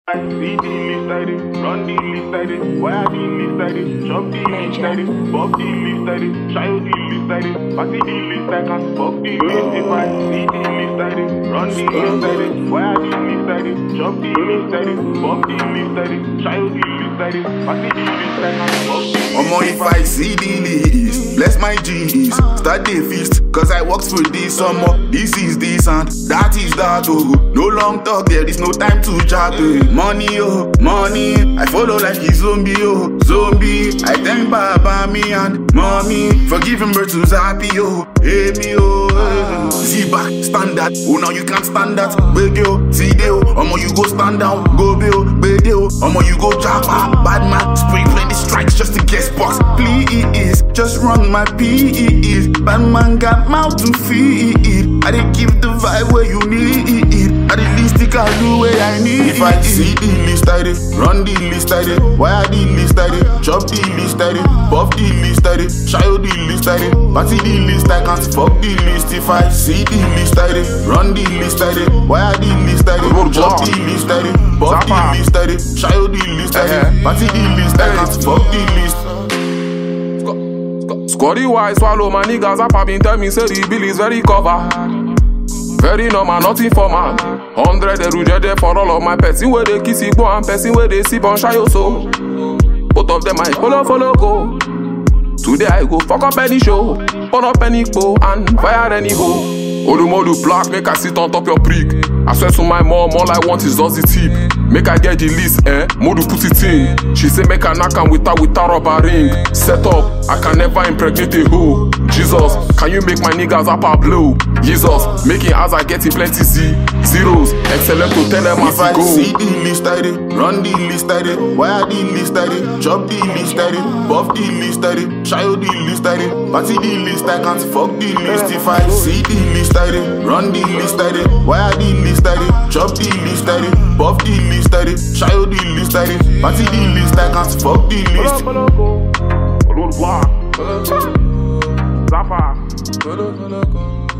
I see the list I did, run the list I did, wire the list I did, chop the list I did, bop the list I did, child the list I did, party the list I can't fuck the list. If I see the list I did, run the list I did, wire the list I did, chop the list I did, bop the list I did, child the list I did, party the list I can't fuck the list. Omo, if I see the ladies, bless my G's, start the feast, cause I works for this summer. This is this and that is that, oh. No long talk, there is no time to chat, oh. Money, oh, money, I follow like a zombie, oh, zombie. I thank Baba, me and mommy for giving birth to Zappy, oh, hey me, oh. See back, stand that, oh now you can't stand that. Big yo, see yo, omo you go stand down, go bill, big yo, omo you go drop out. Bad man, spray play the strikes just to get box. Please, just run my P's. Bad man got mouth to feed. I didn't give the vibe where you need. I the least I can do where I need. If I see the list I did, run the list I did, wire the list I did, chop the list I did, buff the list I did, child the list I did, party the list I can't fuck the list. If I see the list I did, run the list I did, wire the list I did, chop the list I did, buff the list I did, child the list I did, party the list I can't fuck the list. Squaddy wise, swallow my niggas up. Been tell me say the bill is very covered. Very normal, nothing for man. 100 the for all of my person where they kiss go and person where they sip on shy also. Both of them I follow go. Today I go fuck up any show, burn up any bow and fire any hoe. Olumodu black, make I sit on top your prick. I swear to my mom, all I want is just the tip. Make I get the list, Modu put it in. She say make I knock am with her rubber ring. Set up, I can never impregnate a hoe. Jesus, can you make my niggas up a blow? Jesus, making as I get it plenty zeros. Excellent to tell them as I go. If I see the list I did, run the list I did, wire the list I did, chop the list I did, buff the list I did, child the list I did, party the list I can't fuck the list. If I see the list I did, run the list I did, wire the list I did, chop the list I did, buff the list I did, child the list I did, party the list I can't fuck the list. Follow the block. Zafa.